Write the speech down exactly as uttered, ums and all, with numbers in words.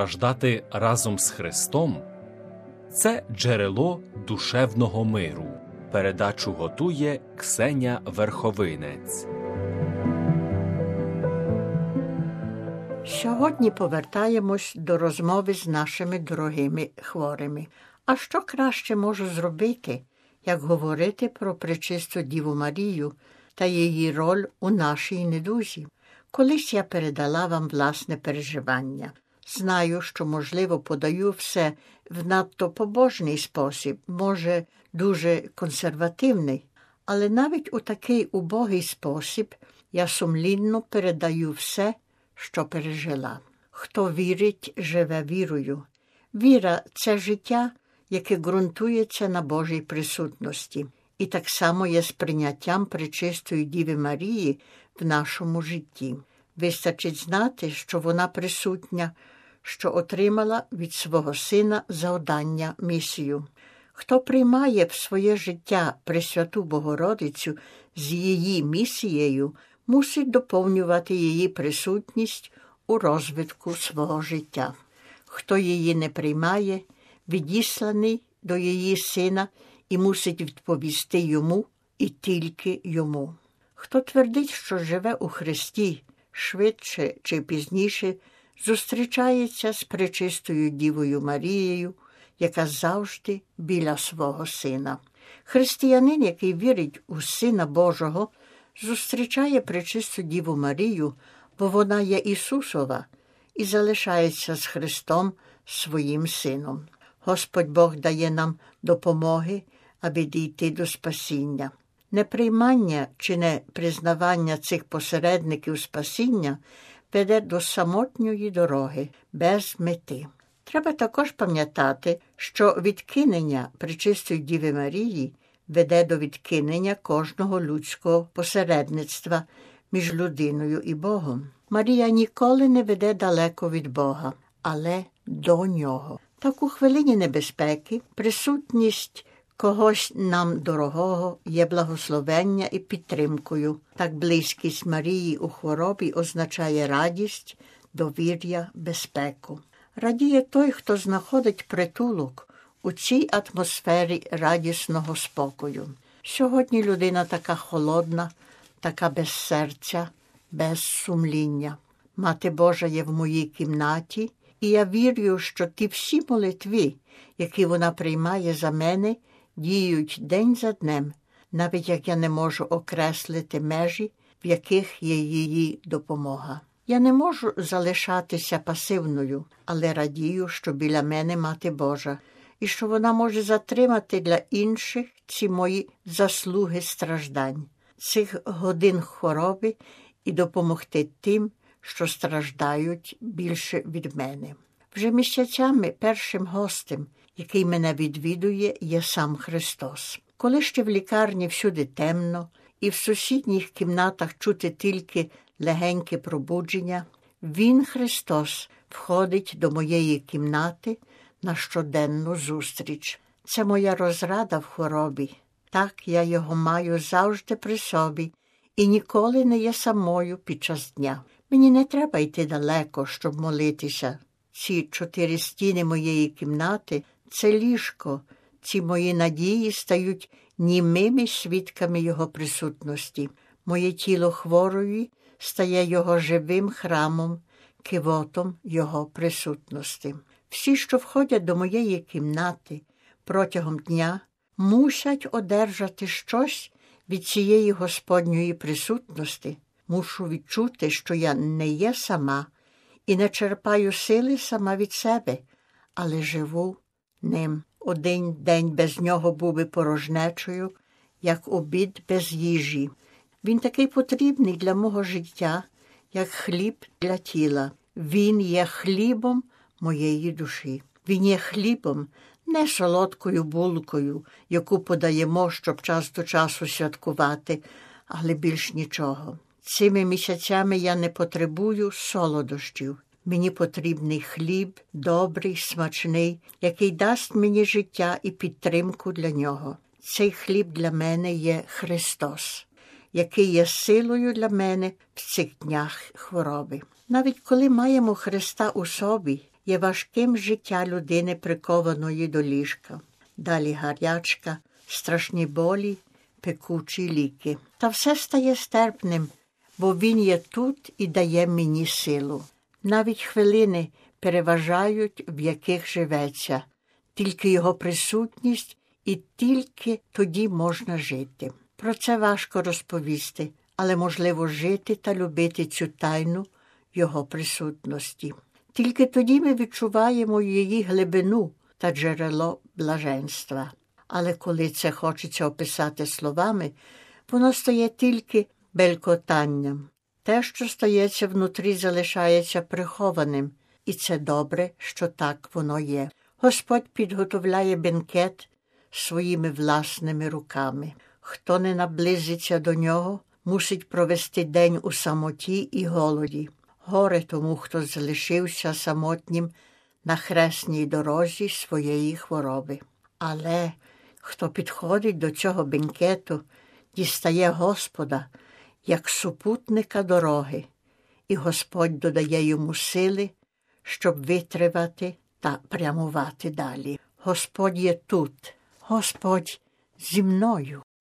страждати разом з Христом – це джерело душевного миру. Передачу готує Ксеня Верховинець. Сьогодні повертаємось до розмови з нашими дорогими хворими. А що краще можу зробити, як говорити про пречисту Діву Марію та її роль у нашій недузі? Колись я передала вам власне переживання. Знаю, що, можливо, подаю все в надто побожний спосіб, може, дуже консервативний, але навіть у такий убогий спосіб я сумлінно передаю все, що пережила. Хто вірить, живе вірою. Віра – це життя, яке ґрунтується на Божій присутності. І так само є сприйняттям пречистої Діви Марії в нашому житті. Вистачить знати, що вона присутня, що отримала від свого Сина завдання, місію. Хто приймає в своє життя Пресвяту Богородицю з її місією, мусить доповнювати її присутність у розвитку свого життя. Хто її не приймає, відісланий до її Сина і мусить відповісти йому і тільки йому. Хто твердить, що живе у Христі, швидше чи пізніше зустрічається з пречистою Дівою Марією, яка завжди біля свого Сина. Християнин, який вірить у Сина Божого, зустрічає пречисту Діву Марію, бо вона є Ісусова і залишається з Христом своїм Сином. Господь Бог дає нам допомоги, аби дійти до спасіння. Неприймання чи непризнавання цих посередників спасіння веде до самотньої дороги, без мети. Треба також пам'ятати, що відкинення пречистої Діви Марії веде до відкинення кожного людського посередництва між людиною і Богом. Марія ніколи не веде далеко від Бога, але до Нього. Так у хвилині небезпеки присутність когось нам дорогого є благословення і підтримкою. Так близькість Марії у хворобі означає радість, довір'я, безпеку. Радіє той, хто знаходить притулок у цій атмосфері радісного спокою. Сьогодні людина така холодна, така без серця, без сумління. Мати Божа є в моїй кімнаті, і я вірю, що ті всі молитви, які вона приймає за мене, діють день за днем, навіть як я не можу окреслити межі, в яких є її допомога. Я не можу залишатися пасивною, але радію, що біля мене Мати Божа, і що вона може затримати для інших ці мої заслуги страждань, цих годин хвороби і допомогти тим, що страждають більше від мене. Вже місяцями першим гостем, який мене відвідує, є сам Христос. Коли ще в лікарні всюди темно, і в сусідніх кімнатах чути тільки легеньке пробудження, Він, Христос, входить до моєї кімнати на щоденну зустріч. Це моя розрада в хворобі. Так я його маю завжди при собі і ніколи не є самою під час дня. Мені не треба йти далеко, щоб молитися. Ці чотири стіни моєї кімнати – це ліжко. Ці мої надії стають німими свідками Його присутності. Моє тіло хворої стає Його живим храмом, кивотом Його присутності. Всі, що входять до моєї кімнати протягом дня, мусять одержати щось від цієї Господньої присутності. Мушу відчути, що я не є сама і не черпаю сили сама від себе, але живу ним. Один день без нього був би порожнечою, як обід без їжі. Він такий потрібний для мого життя, як хліб для тіла. Він є хлібом моєї душі. Він є хлібом, не солодкою булкою, яку подаємо, щоб час до часу святкувати, але більш нічого. Цими місяцями я не потребую солодощів. Мені потрібний хліб, добрий, смачний, який дасть мені життя і підтримку для нього. Цей хліб для мене є Христос, який є силою для мене в цих днях хвороби. Навіть коли маємо Христа у собі є важким життя людини, прикованої до ліжка. Далі гарячка, страшні болі, пекучі ліки. Та все стає стерпним, бо він є тут і дає мені силу. Навіть хвилини переважають, в яких живеться. Тільки його присутність і тільки тоді можна жити. Про це важко розповісти, але можливо жити та любити цю тайну його присутності. Тільки тоді ми відчуваємо її глибину та джерело блаженства. Але коли це хочеться описати словами, воно стає тільки белькотанням. Те, що стається внутрі, залишається прихованим, і це добре, що так воно є. Господь підготовляє бенкет своїми власними руками. Хто не наблизиться до нього, мусить провести день у самоті і голоді. Горе тому, хто залишився самотнім на хресній дорозі своєї хвороби. Але хто підходить до цього бенкету, дістає Господа як супутника дороги, і Господь додає йому сили, щоб витривати та прямувати далі. Господь є тут, Господь зі мною.